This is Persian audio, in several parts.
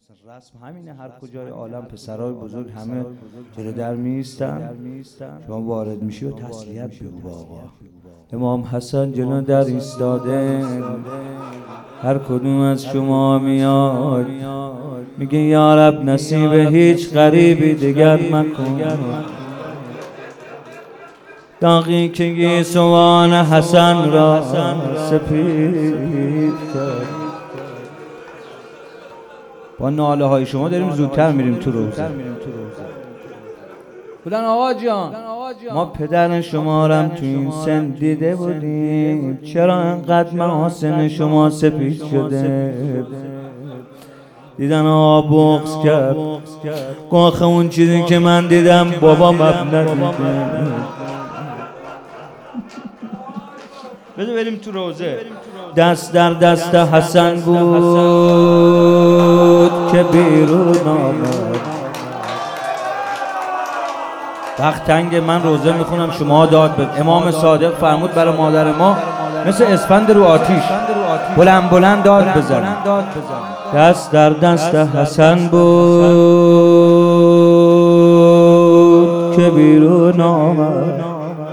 رسم همینه، هر کجای عالم پسرای بزرگ همه جلو در میستن، شما وارد میشی و تسلیت بگو با آقا. امام حسن جلو در ایستاده، هر کدوم از شما میاد میگه یا رب نصیب هیچ غریبی دیگر مکن. داغی که گیسوان حسن را سپید کرد. با ناله های شما داریم زودتر میریم تو روزه. بودن آقا جان، ما پدر شما رم تو این سن دیده بودیم، چرا انقدر محاسن شما سپید شده؟ دیدن آقا بغض کرد، آخه اون چیزی که من دیدم بابام ندیده. بذار بریم تو روزه. دست در دست حسن بود که بیرون آمد. وقت تنگ، من روزه میخونم شما داد بد. امام صادق فرمود برای مادر ما مثل اسفند رو آتیش بلند بلند داد بزن. دست در دست حسن بود که بیرون آمد.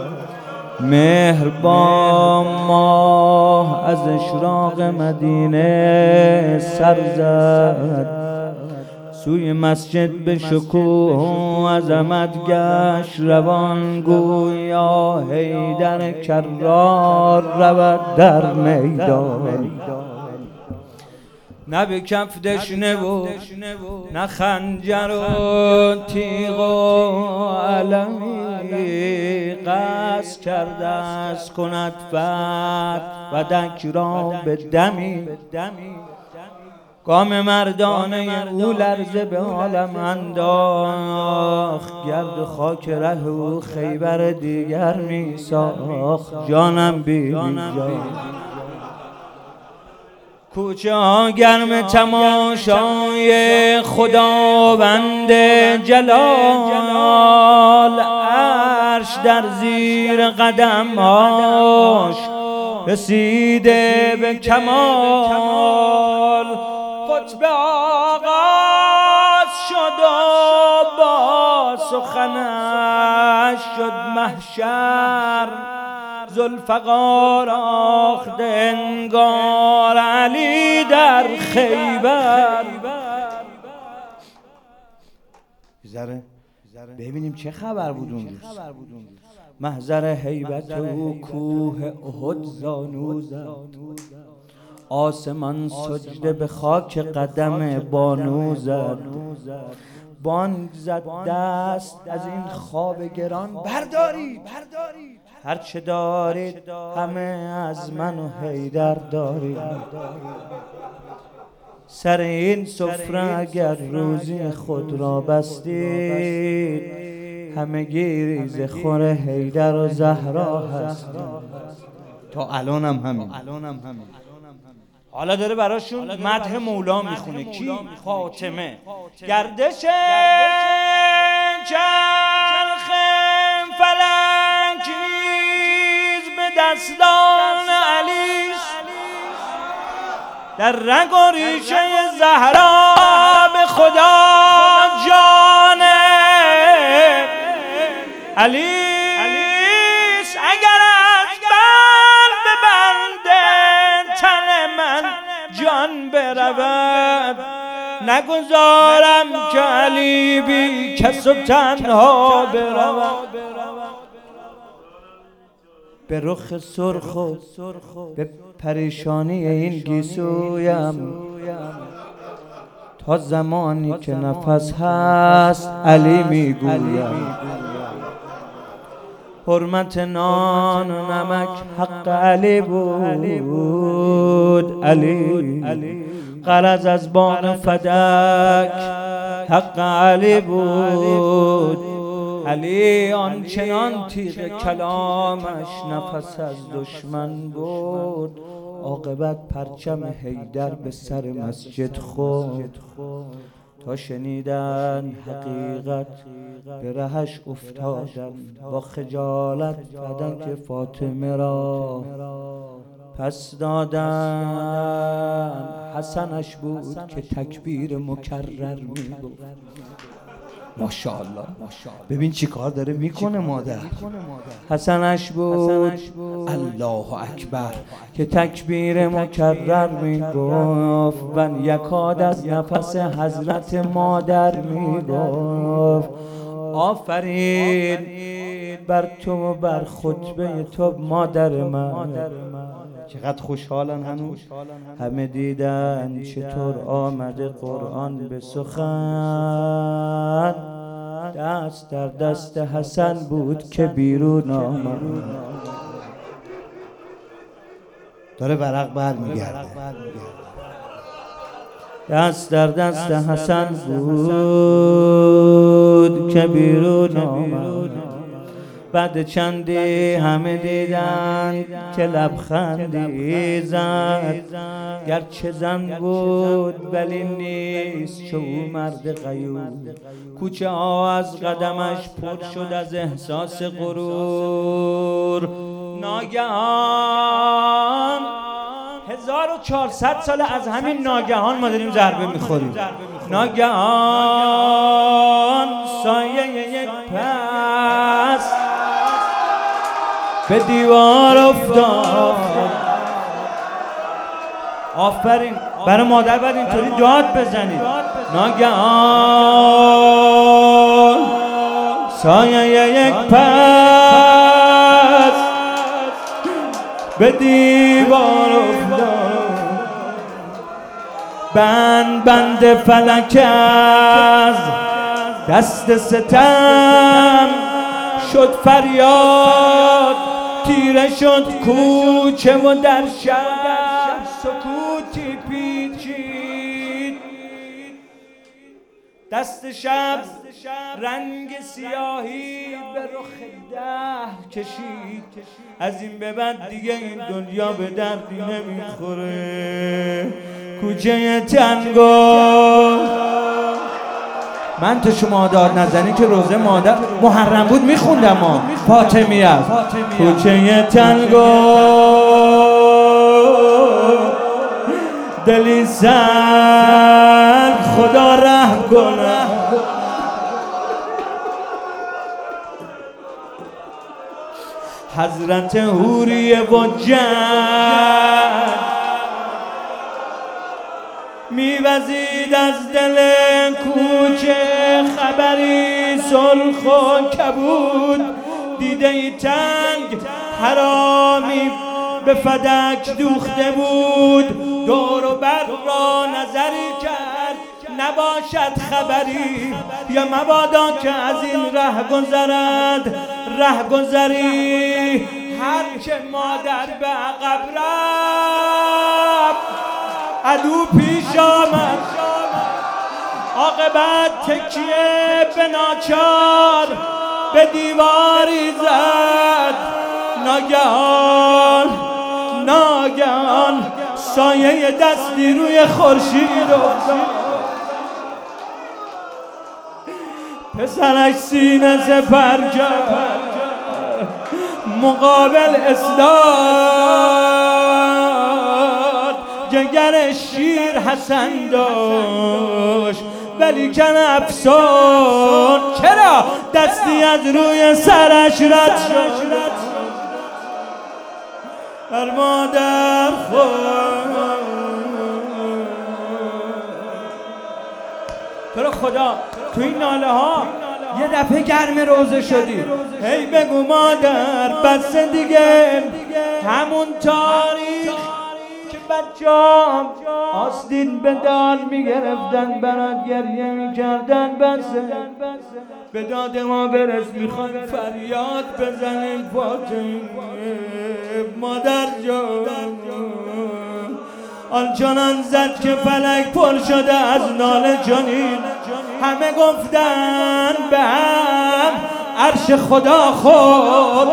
مهربان ماه از اشراق مدینه سر زد، سوی مسجد به شکوه و عظمت گشت روان، گویا حیدر کرار رود در میدان. نه به کف دشنه و نه خنجر و تیغ و علمی، قصد کرده است کند فتح و دک را به دمی. گام مردانه او لرزه به عالم انداخت، گرد خاک ره او خیبر دیگر می ساخت. جانم بی جا کوچه ها گرم تماشای خداوند جلال، عرش در زیر قدم‌هاش رسیده به کمال. خطبه آغاز شد و با سخنش شد محشر، ذوالفقار آخت انگار علی در خیبر. ببینیم چه خبر بود اون روز. محضر هیبت او کوه احد زانو زد، آسمان سجده به خاک قدم بانو زد. بانگ زد دست از این خواب گران بردارید، هر چه دارید همه از من و حیدر دارید. سر این سفره اگر روزی خود را بستید، همه ریزه خور حیدر و زهرا هستید. تا الان هم همین. حالا داره براشون مدح مولا میخونه. کی؟ فاطمه. گردش چرخ فلک نیز به دستان علیست، در رگ و ریشه زهرا به خدا جان علیست. اگر از بر ببنده تن من جان برود، نگذارم که علی بی کس و تنها برود. به رخ سرخ و به پریشانی این گیسویم، تا زمانی که نفس هست علی میگویم. حرمت نان و نمک حق علی بود، علی غرض از باغ فدک حق علی بود. علی آنچنان تیغ کلامش نفس از دشمن بود، عاقبت پرچم حیدر به سر مسجد خورد. تا شنیدن حقیقت به رهش افتادم، با خجالت بدن که فاطمه را پس دادن حسنش بود که تکبیر مکرر میگفت. ماشاءالله ببین چی کار داره میکنه مادر. حسنش بود الله اکبر که تکبیر مکرر میگفت و یکاد از نفس حضرت مادر میگفت آفرین بر تو و بر خطبه تو مادر من. چقدر خوشحالن هنوز. همه دیدن چطور آمده قرآن به سخن. دست در دست حسن بود که بیرون آمد. داره ورق بر میگرده. دست در دست حسن بود که بیرون آمد. بعد چندی همه دیدن که لبخندی زد. گرچه زن بود ولی نیست چو او مرد غیور. کوچه ها از قدمش پر شد از احساس غرور. ناگهان 1400 سال از همین ناگهان ما داریم ضربه میخوریم. ناگهان سایه یک پس به دیوار افتاد. آفرین برای مادر باید اینطوری داد بزنید. ناگهان سایه یک پس به دیوار افتاد. بند فلک از دست ستم شد فریاد. تیره شد کوچه و در شهر سکوتی پیچید. دست شب رنگ سیاهی به رخ دهر کشید. از این به بعد دیگه این دنیا به دردی نمیخوره. کوچه تنگو من تو شما داد نزنی که روزه مادر محرم بود میخوندم ما فاطمی است. کوچه تنگو دلی سر خدا رحم کنه. حضرت حوریه و جن میوزید از دل کوچه خبری سرخ و کبود. دیده ای تنگ حرامی به فدک دوخته بود. دور و بر را نظری کرد نباشد خبری. یا مبادا که از این ره گذرد رهگذری. هر که مادر به عقب رفت عدو پیش آمد. عاقبت تکیه به ناچار به دیواری زد. ناگهان سایه دستی روی خورشید افتاد. پسرش سینه سپر کرد مقابل اسداد. جگر شیر حسن داشت ولی کن افسون. چرا دستی از روی سرش رد شد. بر مادر خود تو رو خدا تو این ناله ها یه دفعه گرم روزه شدی. هی بگو مادر بس دیگه همون تاریخ که بچه‌ام آستین به داد میگرفتن برات گریه میکردن. بسه به داد ما برس میخواد فریاد بزنیم فاطمه مادر جان. آنچنان زد که فلک پر شده از ناله جنین. همه گفتن به هم عرش خدا خورد.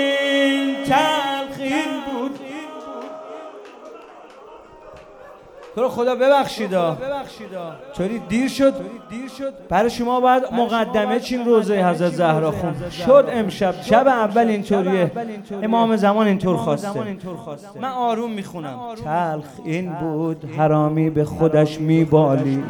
زمین تلخین بود. تو رو خدا ببخشیدا چوری دیر شد. برای شما باید مقدمه چین روزه حضرت زهرا خون شد. امشب شب اول اینطوریه، امام زمان اینطور خواسته. من آروم میخونم. تلخ این بود حرامی به خودش میبالی.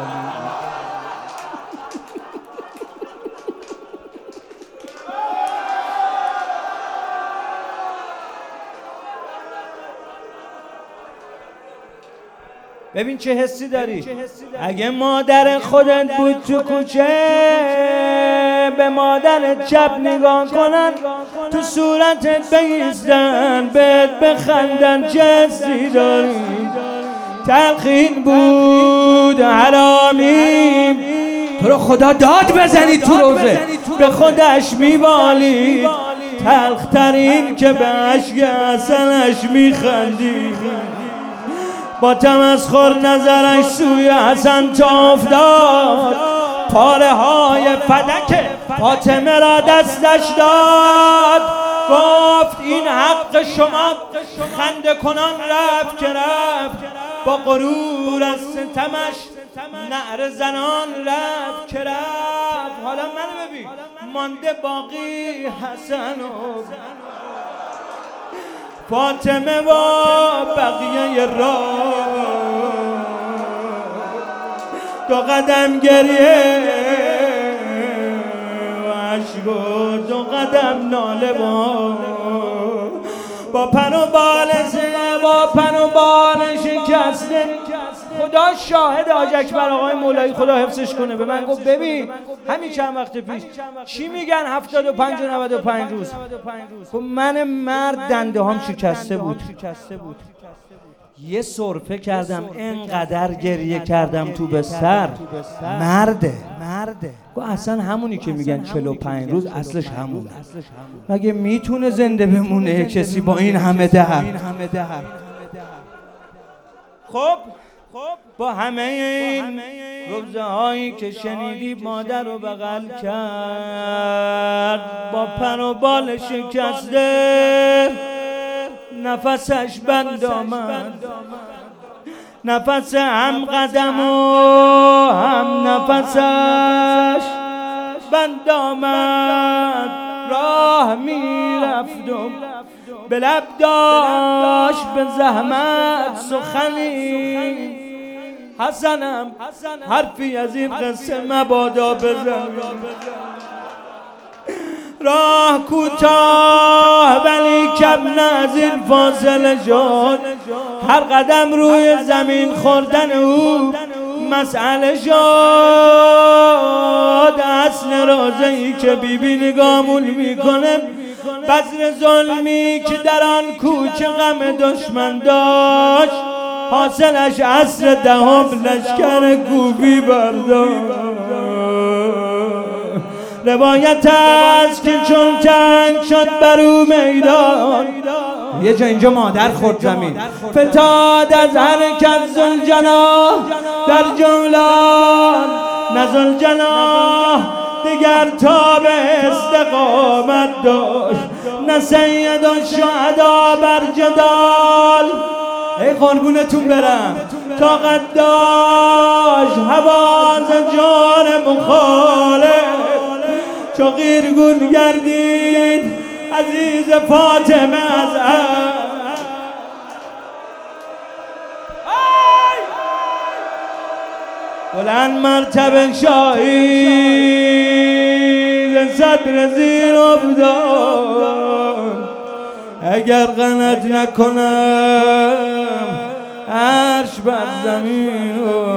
ببین چه حسی داری. اگه مادر خودت بود تو کوچه، به مادرت چپ نگاه کنن، تو صورتت بایستن، بهت بخندن، چه حسی داری. تلخین بود حرامی تو رو خدا داد بزنی تو روزه به خودش میبالی. تلخترین که به عشق عسلش میخندی، با تمسخر نظرش سوی حسن تا افتاد، پاره های فدک فاطمه را دستش داد. گفت این حق شما. خنده کنان رفت که رفت، با غرور از ستمش نعره زنان رفت که رفت. حالا منو ببین، مانده باقی حسن و فاطمه و بقیه راه. دو قدم گریه و عشق و دو قدم ناله با پن و بال شکسته. خدا شاهد حاج اکبر آقای مولایی خدا حفظش کنه به من گفت ببین همین چند وقت پیش چی میگن 75 و 95 روز. گفت من مرد دنده هم شکسته بود، یه سرفه کردم انقدر گریه کردم تو بستر. مرده. گفت اصلا همونی که میگن 45 روز اصلش همونه. مگه میتونه زنده بمونه کسی با این همه درد؟ خب با همه این روزه هایی که شنیدی مادر رو بغل کرد، با پر و بال شکسته نفسش بند آمد. نفس هم قدم و هم نفسش بند آمد. راه میرفت و به لب داشت به زحمت سخنی. حسنم حرفی از این قصه مبادا بزن. راه کوتاه ولی کم نه از این فاصله شد. هر قدم روی زمین خوردن او مسئله شد. اصل روزه‌ای که بیبی نگامون میکنه، بذر ظلمی که در آن کوچه غم دشمن داشت، حاصلش عصر دهم لشکر گوبی برداشت. روایت است که چون جنگ شد بر او میدان، یه جا اینجا مادر خورد زمین، فتاد از حرکت ذوالجناح در جولان. نه ذوالجناح دیگر تاب استقامت داشت، نه سید الشهدا بر جدال. ای قربونتون برم طاقت داشت حواس جان مخالف، چو قیرگون گردید عزیز فاطمه از بلند مرتبه شاهی صدر زیر افتاد. اگر غلط نکنم عرش بر زمین و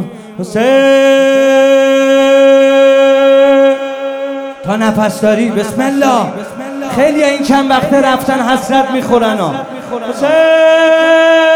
حسین. تا نفس داری بسم الله. خیلی این چند وقته رفتن حسرت میخورن. حسین